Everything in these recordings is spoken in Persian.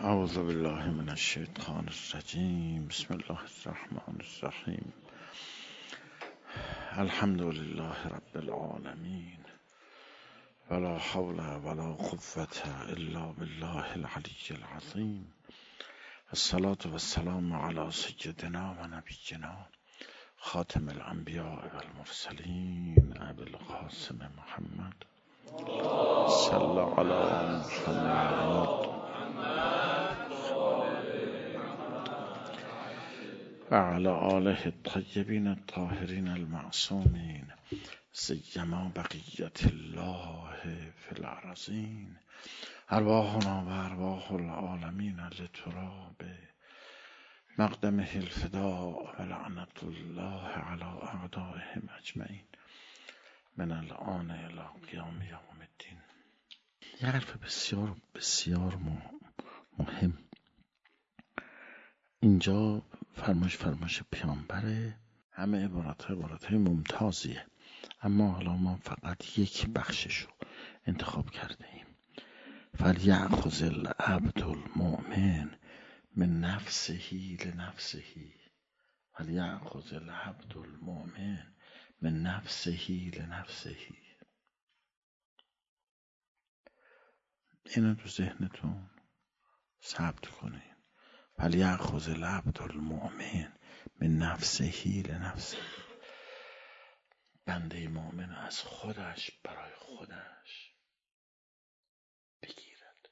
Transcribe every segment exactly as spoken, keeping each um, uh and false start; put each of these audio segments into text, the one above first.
اعوذ بالله من الشیطان الرجیم. بسم الله الرحمن الرحیم. الحمد لله رب العالمین ولا حول ولا قوة الا بالله العلی العظیم. الصلاة والسلام علی سیدنا و نبینا خاتم الانبیاء والمرسلین ابی القاسم محمد صلی علی محمد و علی آله الطیبین الطاهرین المعصومین سیما بقیت الله فی الارضین. ارواحنا و ارواح العالمین لتراب مقدمه الفداء و لعنت الله علی اعدائهم اجمعین من الان الی قیام یوم الدین. یه حرف بسیار بسیار مهم اینجا فرمایش فرمایش پیامبره. همه عبارت ها عبارت های ممتازیه، اما حالا ما فقط یک بخشش رو انتخاب کرده ایم. فلیأخذ العبد المؤمن من نفسه لنفسه. فلیأخذ العبد المؤمن من نفسه لنفسه. اینو تو ذهنتون ثبت کنین. فلیأخذ العبد المؤمن من نفسه لنفسه. بنده مؤمن از خودش برای خودش بگیرد.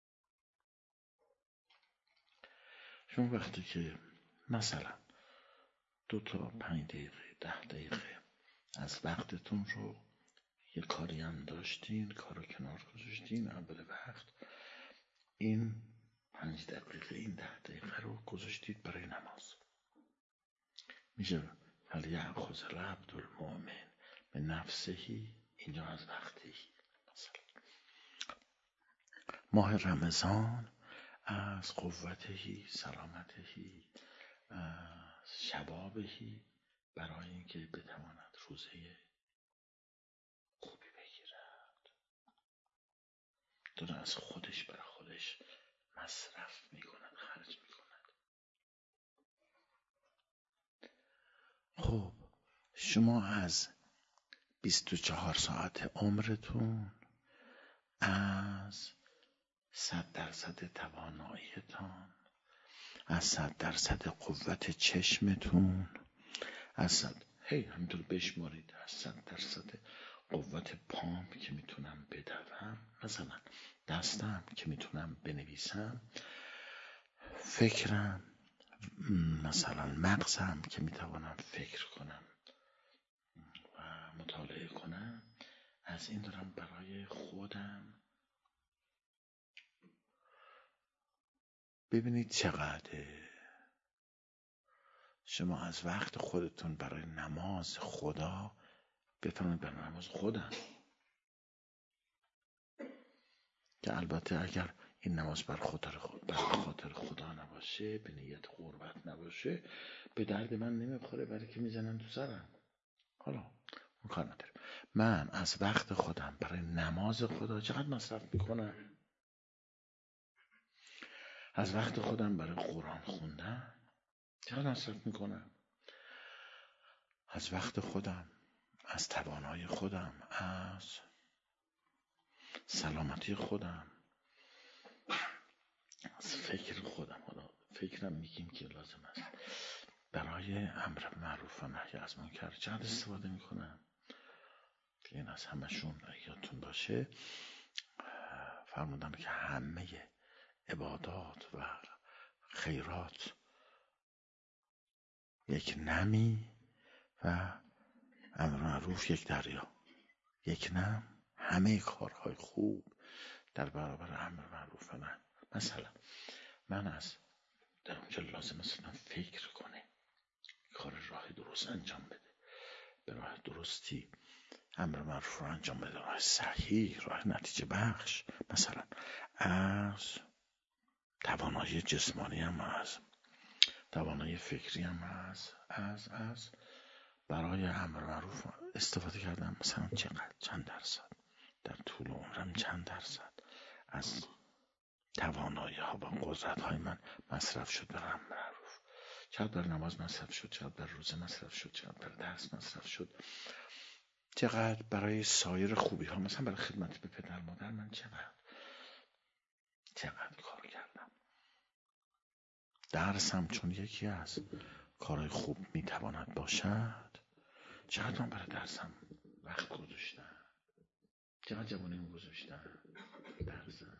شما وقتی که مثلا دو تا پنج دقیقه ده دقیقه از وقتتون رو یه کاری هم داشتین، کارو کنار گذاشتین، اول وقت این پنج دقیقه این ده دقیقه رو گذاشتید برای نماز، میشه فلیأخذ العبد المؤمن به نفسهی. اینجا از وقتی مثلا ماه رمضان از قوتهی سلامتهی از شبابهی برای اینکه بتواند روزه خوبی بگیرد، داره از خودش برای خودش مصرف میکند، خرج میکند. خب شما از بیست و چهار ساعت عمرتون، از صد درصد تواناییتان، از صد درصد قوت چشمتون، از صد هی همینطور بشمارید، از صد درصد قوت پام که میتونم بدوم، مثلا دستم که میتونم بنویسم، فکرم، مثلا مغزم که میتوانم فکر کنم و مطالعه کنم، از این دارم برای خودم. ببینید چقدر شما از وقت خودتون برای نماز خدا بفرمایید برای نماز خودم، که البته اگر این نماز بر خاطر خود بر خاطر خدا نباشه، به نیت قربت نباشه، به درد من نمیخوره، برای که میزنن تو سرم. حالا اون کار نداره. من از وقت خودم برای نماز خدا چقدر مصرف میکنم؟ از وقت خودم برای قرآن خوندن چقدر مصرف میکنم؟ از وقت خودم، از توانایی خودم، از سلامتی خودم، از فکر خودم. حالا فکرم میگیم که لازم است برای امر معروف و نهی از منکر چقدر استفاده میکنم. که این از همشون یادتون باشه فرمودم که همه عبادات و خیرات یک نمی و امر معروف یک دریا. یک نم همه کارهای خوب در برابر امر معروف و نهی. مثلا من از در اونجا لازم است فکر کنه، کار راه درست انجام بده، به راه درستی امر معروف رو انجام بده، راه صحیح، راه نتیجه بخش. مثلا از توانایی جسمانی هم از توانایی فکری هم از از از برای امر معروف استفاده کردم. مثلا چقدر چند درصد در طول عمرم، چند درصد از توانایی ها و قدرت های من مصرف شد بر امر معروف، چقدر بر نماز مصرف شد، چقدر بر روزه مصرف شد، چقدر بر درس مصرف شد، چقدر برای سایر خوبی ها، مثلا برای خدمت به پدر مادر من چقدر چقدر کار کردم. درسم چون یکی از کارهای خوب میتواند باشد، چقدر من برای درسم وقت گذاشتم، چقدر جوانیم گذاشتم درسم.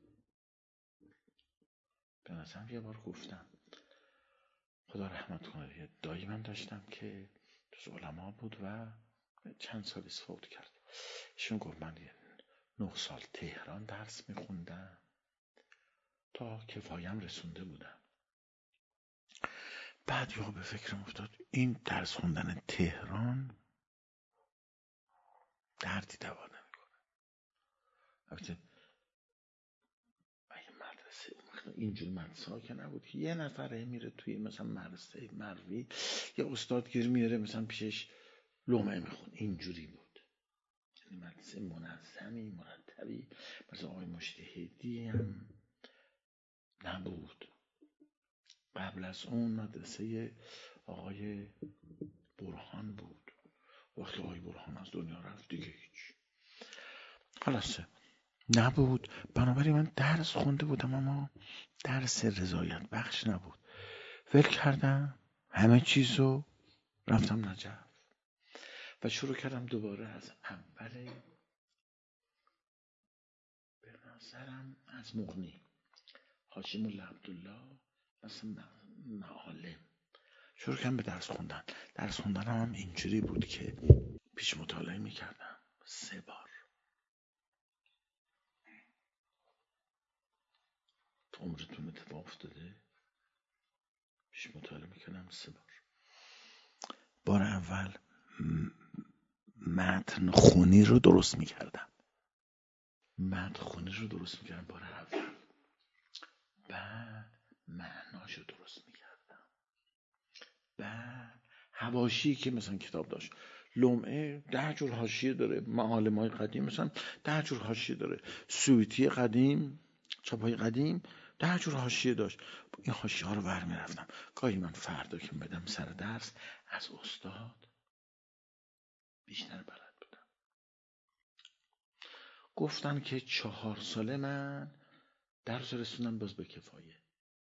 به نظرم یه بار گفتم، خدا رحمت کنه، یه دایی من داشتم که جز علما بود و چند سالی فوت کرد. ایشون گفت من یه نه سال تهران درس میخوندم تا کفایم رسونده بودم. بعد یا به فکرم افتاد این درس خوندن تهران دردی دوا نمیکنه. البته مدرسه اینجور مدرسه ها که نبود که یه نفره میره توی مثلا مدرسه مروی یه استادگیر میاره مثلا پیشش لومه میخون، اینجوری بود. یعنی مدرسه منظمی مرتبی مثلا آقای مجتهدی هم نبود. قبل از اون مدرسه آقای برهان بود. وقتی آقای برهان از دنیا رفت دیگه هیچ خلاصه نبود. بنابراین من درس خونده بودم اما درس رضایت بخش نبود. ول کردم همه چیزو، رفتم نجف و شروع کردم دوباره از اول. به نظرم از مغنی حاجی مولا عبدالله مثلا معالم شروع کردم به درس خوندن. درس خوندنم هم اینجوری بود که پیش مطالعه میکردم سه بار. تو عمرتون اتفاق افتاده؟ پیش مطالعه میکردم سه بار. بار اول متن خونی رو درست میکردم متن خونی رو درست میکردم بار اول. بعد معناش رو درست میکردم. بعد حواشی که مثلا کتاب داشت، لمعه ده جور حاشیه داره، معالم‌های قدیم مثلا ده جور حاشیه داره، سویتی قدیم، چاپای قدیم ده جور حاشیه داشت. این حاشیه ها رو ور میرفتم. گاهی من فردا که بدم سر درس از استاد بیشتر بلد بودم. گفتن که چهار ساله من درس رسوندم باز به کفایه.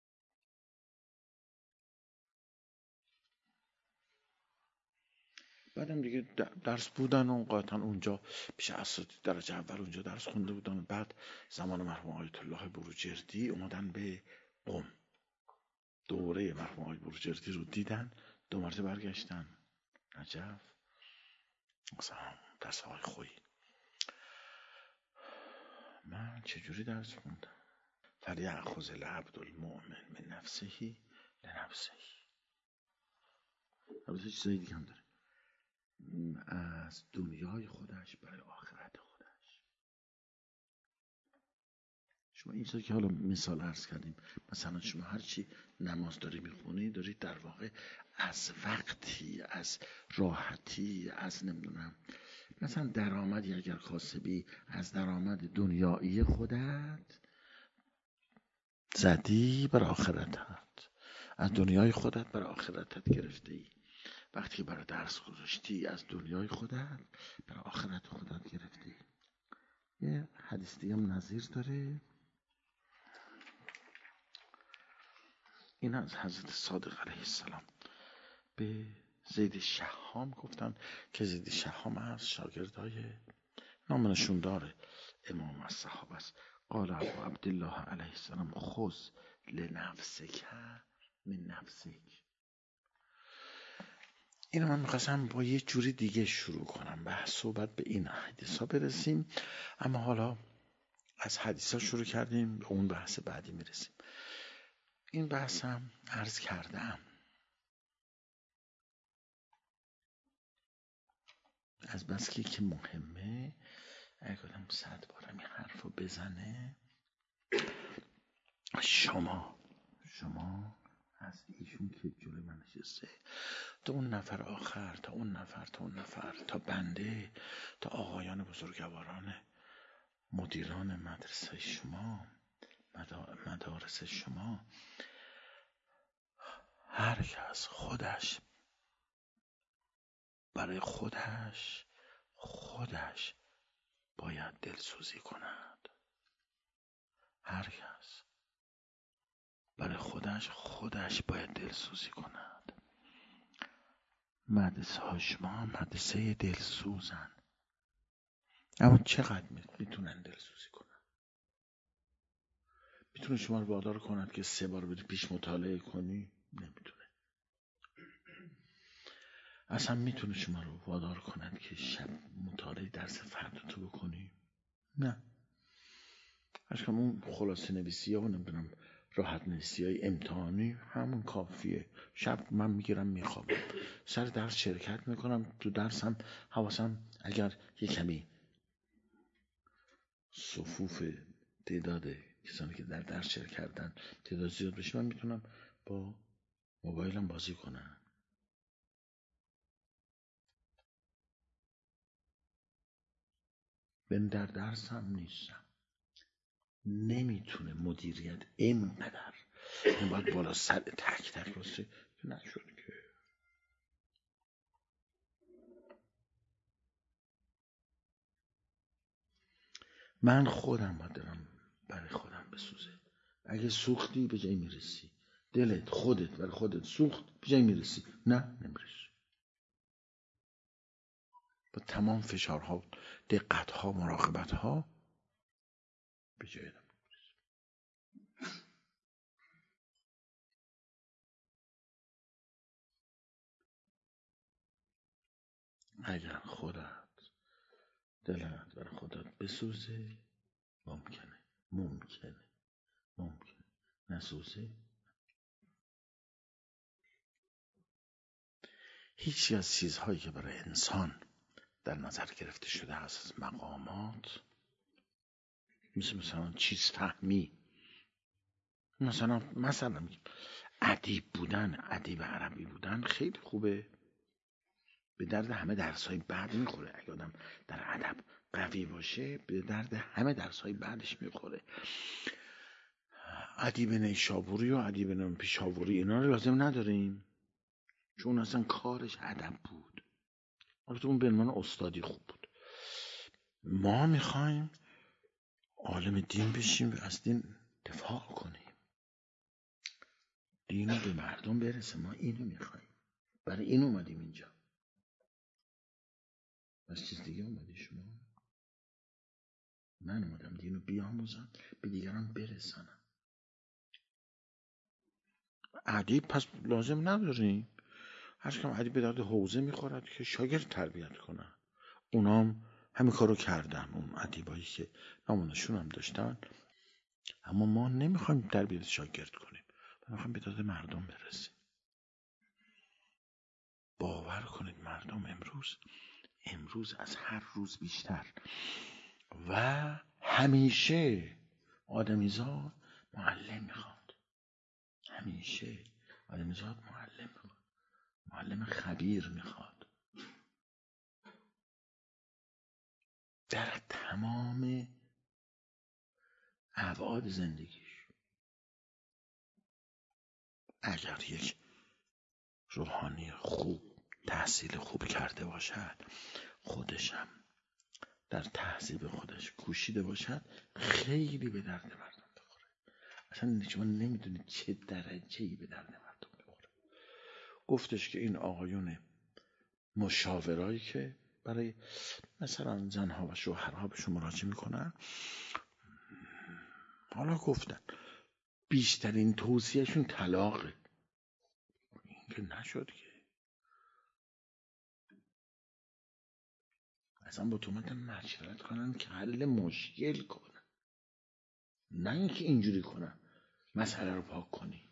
بعدم دیگه درس بودن و قاطعا اونجا پیش اساتید درجه اول اونجا درس خونده بودم. بعد زمان مرحوم آیت الله بروجردی اومدن به قم، دوره مرحوم آیت بروجردی رو دیدن، دو مرتبه برگشتن نجف مثلا درس های خویی. من چجوری درس خوندم؟ فلیأخذ العبد المؤمن من نفسه لنفسه. البته چیزای دیگه هم داره، از دنیای خودش برای آخرت خودش. شما این چیزی که حالا مثال عرض کردیم، مثلا شما هرچی نماز داری میخونی داری در واقع از وقتی، از راحتی، از نمیدونم مثلا درآمدی اگر کاسبی از درآمد دنیایی خودت زدی بر آخرتت، از دنیای خودت بر آخرتت گرفته ای. وقتی که برای درس گذاشتی از دنیای خودت برای آخرت خودت گرفتی. یه حدیث دیگه هم نظیر داره، این از حضرت صادق علیه السلام به زید شهام گفتن که زید شهام از شاگردای نامنشون داره امام از صحابه است. قال ابو عبدالله علیه السلام خذ لنفسک من نفسک. اینو من میخواستم با یه جوری دیگه شروع کنم بحث صحبت به این حدیث ها برسیم، اما حالا از حدیث ها شروع کردیم به اون بحث بعدی میرسیم. این بحث هم عرض کردم از بس که که مهمه، اگه آدم صد بارم این حرف رو بزنه، شما شما از ایشون که جلوی من نشسته تا اون نفر آخر، تا اون نفر تا اون نفر، تا بنده، تا آقایان بزرگواران مدیران مدرسه شما، مدارس شما هر کس خودش برای خودش خودش باید دلسوزی کند. هر کس برای خودش خودش باید دلسوزی کند. مدرسه های شما مدرسه دلسوزن، اما چقدر میتونن دلسوزی کنن؟ میتونه شما رو وادار کند که سه بار بری پیش مطالعه کنی؟ نمیتونه. اصلا میتونه شما رو وادار کند که شب مطالعه درس فرداتو بکنی؟ نه. اشکام اون خلاصه نویسی ها و نمیدونم راحت نویسی های امتحانی همون کافیه. شب من میگیرم میخوابم، سر درس شرکت میکنم، تو درسم حواسم اگر یه کمی صفوف تعداد کسانی که در درس شرکت کردن تعداد زیاد بشه، من میتونم با موبایلم بازی کنم. من در درسم نیستم. نمیتونه مدیریت اینقدر این باید بالا سر تک تک باشه که نشد که. من خودم باید دلم برای خودم بسوزه. اگه سوختی به جای میرسی، دلت خودت برای خودت سوخت به جای میرسی، نه نمیرسی. با تمام فشارها، دقتها، مراقبتها به جای نمیرسی. اگر خودت دلت برای خودت بسوزه، ممکنه ممکنه ممکنه نسوزه. هیچی از چیزهایی که برای انسان در نظر گرفته شده است از مقامات، مثل مثلا چیز فهمی، مثلا مثلا ادیب بودن، ادیب عربی بودن خیلی خوبه، به درد همه درس‌های بعد میخوره. اگه آدم در ادب قوی باشه به درد همه درس‌های بعدش میخوره. ادیب نیشابوری و ادیب پیشاوری اینا رو لازم نداریم، چون اصلا کارش ادب بود. البته اون به عنوان استادی خوب بود. ما میخوایم عالم دین بشیم و از دین دفاع کنیم، دین رو به مردم برسه. ما اینو میخوایم، برای این اومدیم اینجا. بس چیز دیگه اومدی شما؟ من اومدم دین رو بیاموزم، به دیگران برسانم. ادیب پس لازم نداریم. هر کم ادیب به درد حوزه میخورد که شاگرد تربیت کنن. اونام همین کارو کردن، اون ادیبایی که نامونشون هم داشتن. اما ما نمیخوایم تربیت شاگرد کنیم، ما میخوایم به داد مردم برسیم. باور کنید مردم امروز امروز از هر روز بیشتر و همیشه آدمیزاد معلم میخواد. همیشه آدمیزاد معلم میخواد، معلم خبیر میخواد در تمام ابعاد زندگیش. اگر یک روحانی خوب تحصیل خوب کرده باشد، خودشم در تهذیب خودش کوشیده باشد، خیلی به درد مردم بخوره. اصلا شما نمیدونید چه درجه‌ای به درد مردم بخوره. گفتش که این آقایون مشاورایی که برای مثلا زنها و شوهرها بهشون مراجعه میکنن، حالا گفتن بیشترین توصیهشون طلاقه. این که نشد که اصلا با تو مدن مشورت کنن که حل مشکل کنن، نه اینکه اینجوری کنن مسئله رو پاک کنی.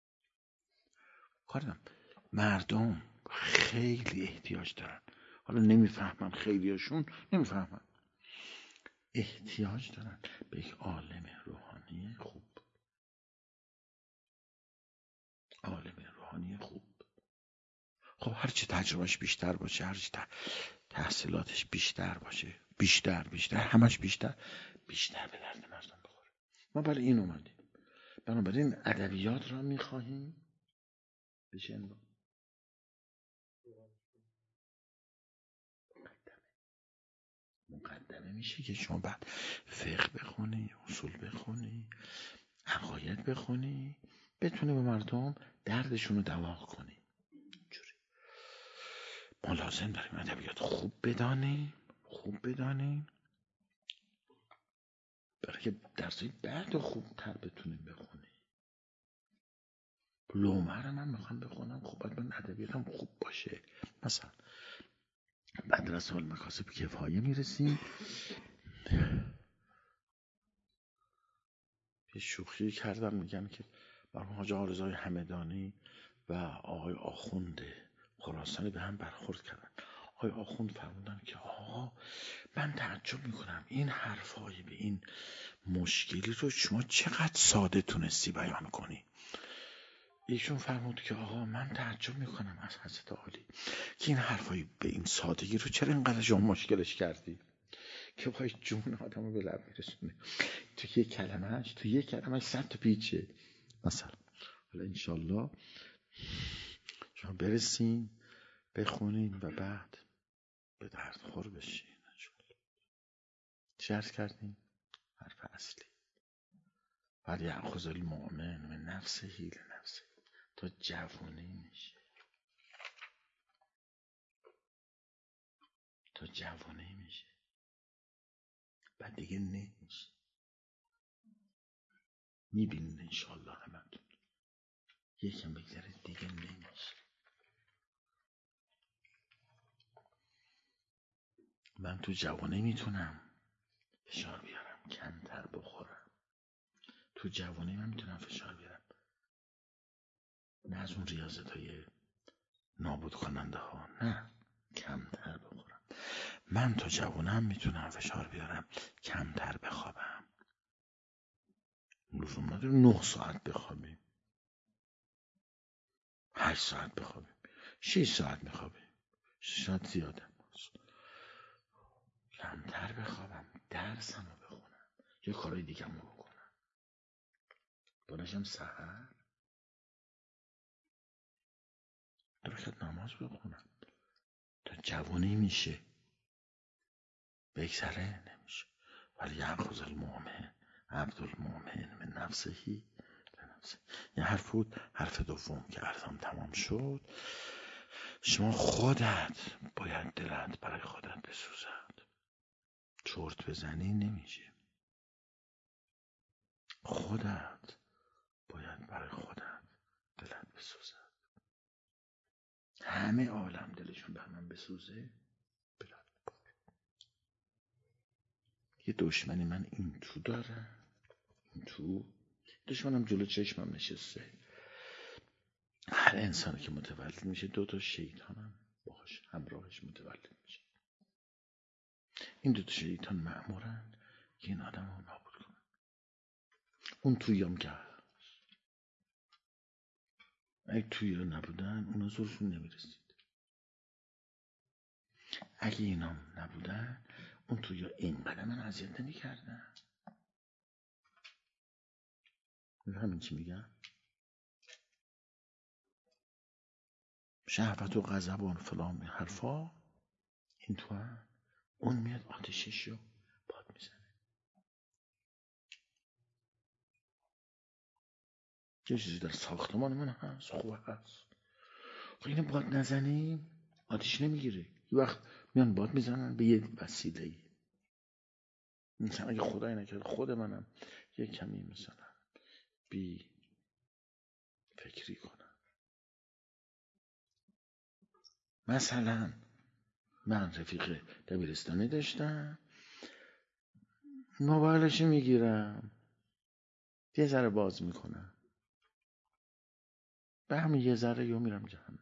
کاردم مردم خیلی احتیاج دارن، حالا نمیفهمم، خیلیاشون نمیفهمم، احتیاج دارن به یک عالم روحانی خوب. عالم روحانی خوب خب هرچی تجربهش بیشتر باشه، هرچی تحصیلاتش بیشتر باشه، بیشتر بیشتر همش بیشتر بیشتر به درد مردم بخوره. ما برای این اومدیم. بنابراین ادبیات را میخواهیم بشه مقدمه میشه که شما بعد فقه بخونی، اصول بخونی، عقاید بخونی، بتونی به مردم دردشون رو دوا کنی. اینجوری ما لازم داریم ادبیات خوب بدانیم، خوب بدانیم برای که درسای بعد خوبتر بتونیم بخونیم. لومه رو من میخوام بخونم، خب باید من ادبیاتم خوب باشه. مثلا بعد رسال مکاسب کفایه میرسیم، یه شوخی کردن میگن که مرحوم حاج آقارضای همدانی و آقای آخوند خراسانی به هم برخورد کردن. آقای آخوند فرمودن که آقا من تعجب میکنم این حرفای به این مشکلی رو شما چقدر ساده تونستی بیان کنی. ایشون فرمود که آقا من تعجب میکنم از حضرت عالی که این حرفای به این سادگی رو چرا اینقدر شما مشکلش کردی که وای جون آدمو به لب میرسونه. تو یک کلمهش تو یک کلمهش صد تا پیچه. مثلا حالا انشالله شما برسین بخونین و بعد به درد خور بشین. چی عرض کردیم؟ حرف اصلی بعد یأخذ المؤمن من نفسه لنفسه تا جوانی میشه، تا جوانی میشه بعد دیگه نمیشه. میبینید انشالله همتون یکم بگذره دیگه نمیشه. من تو جوانی میتونم فشار بیارم کمتر بخورم، تو جوانی من میتونم فشار بیارم نه از اون ریاضت های نابود کننده ها، نه کمتر بخورم. من تو جوانم میتونم فشار بیارم کمتر بخوابم، لزوم نداره نه ساعت بخوابیم، هشت ساعت بخوابیم، شش ساعت بخوابیم، شش ساعت زیاده، کمتر بخوابم، درسم رو بخونم، یه کارهای دیگه رو بکنم، بانشم سحر درکت نماز بخونم. تا جوانی میشه بگذره نمیشه. ولی یأخذ المؤمن عبد المؤمن من نفسهی لنفسه. یه حرف بود، حرف دوم که عرضم تمام شد. شما خودت باید دلت برای خودت بسوزد، چرت بزنی نمیشه. خودت باید برای خودت دلت بسوزد. همه عالم دلشون بر من بسوزه بلد بکن. یه دشمنی من این تو داره، این تو دشمنم جلو چشمم نشسته. هر انسانی که متولد میشه دو تا شیطانم باهاش همراهش متولد میشه. این دو تا شیطان مأمورن که این آدم رو نابود کنن. اون تویام که هست اگه توی نبودن اونا زورشون نمیرسید. اگه اینام نبودن اون توی اینقدر من اذیت نمیکردن. همین چی میگم؟ شهوت و غضب و فلان حرفا این تو هم. اون میاد آتشش رو باد میزنه. یه چیزی در ساختمان من هست خوب هست، خب اینو باد نزنیم آتش نمیگیره. یه وقت میان باد میزنن به یه وسیله‌ای. مثلا اگه خدای نکرد خود منم یه کمی مثلا بی فکری کنم، مثلا من رفیق دبیرستانی داشتم، موبایلش میگیرم یه ذره باز میکنم، به همین یه ذره یا میرم جهنم.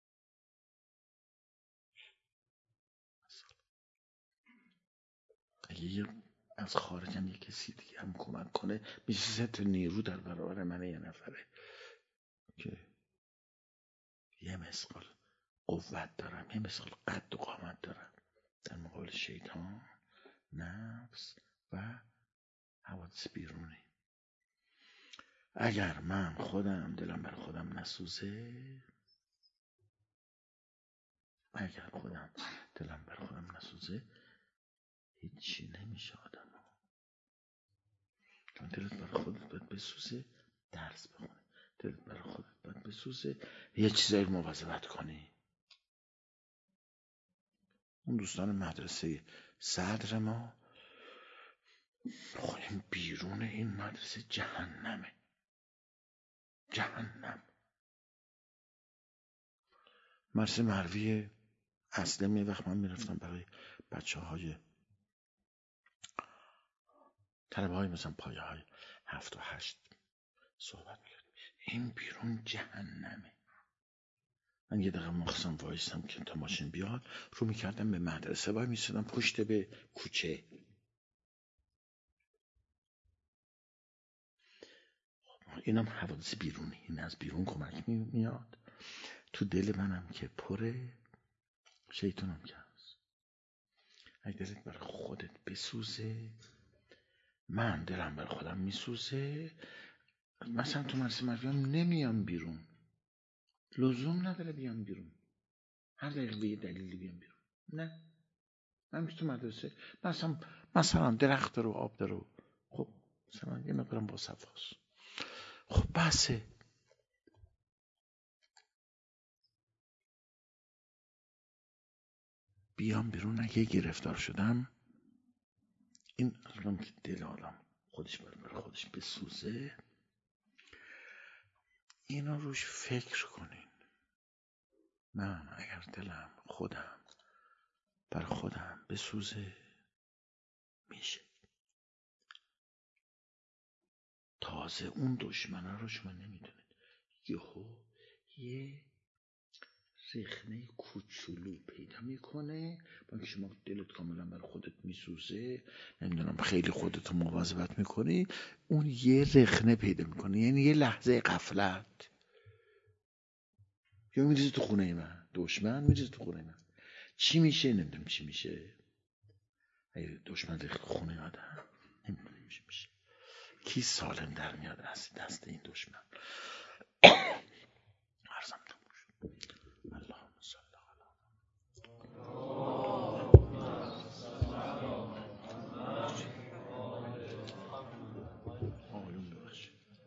اگه یه از خارجم یه کسی دیگه هم کمک کنه میشه سه تا نیرو در برابر من یه نفره که یه مثقال قوت دارم، یه مثقال قد و قامت دارم در مقابل شیطان، نفس و حوادث بیرونی. اگر من خودم دلم بر خودم نسوزه، اگر خودم دلم بر خودم نسوزه هیچی نمیشه آدم ها. چون دلت بر خودت باید بسوزه درس بخونی، دلت بر خودت باید بسوزه یه چیزایی مواظبت کنی. اون دوستان مدرسه صدر ما، این بیرون این مدرسه جهنمه، جهنم. مدرسه مروی اصلا یه وقت من میرفتم برای بچه های طلبه های مثلا پایه های هفت و هشت صحبت میکردم. این بیرون جهنمه. من یه دقیقه مخصم وایستم که تا ماشین بیاد رو میکردم به مدرسه، وای میسیدم پشت به کوچه. اینم حوادث بیرونی، این از بیرون کمک میاد تو دل منم که پره، شیطانم که هست. اگه دلت برای خودت بسوزه، من دلم برای خودم میسوزه، مثلا تو مدرسه مرویم نمیام بیرون، لزوم نداره بیام بیرون، هر دقیقه به یه دلیلی بیام بیرون. نه، من تو مدرسه مثلا مثلا درخت داره و آب داره، خب مثلا یه مقدارم با صفاست، خب بسه. بیام بیرون، اگه گرفتار شدم، این اصلا که دل آدم خودش برای خودش بسوزه، اینا روش فکر کنین. من اگر دلم خودم بر خودم بسوزه میشه. تازه اون دشمنه رو شما نمیدونید، یهو یه رخنه کوچولو پیدا میکنه با که شما دلت کاملا بر خودت میسوزه، نمیدونم خیلی خودتو مواظبت میکنی، اون یه رخنه پیدا میکنه، یعنی یه لحظه غفلت، یا میریزه تو خونه من، دشمن میریزه تو خونه من. چی میشه؟ نمیدونم چی میشه. اگه دشمن ریخت خونه آدم نمیدونم چی میشه. کی سالم در میاد از دست این دشمن؟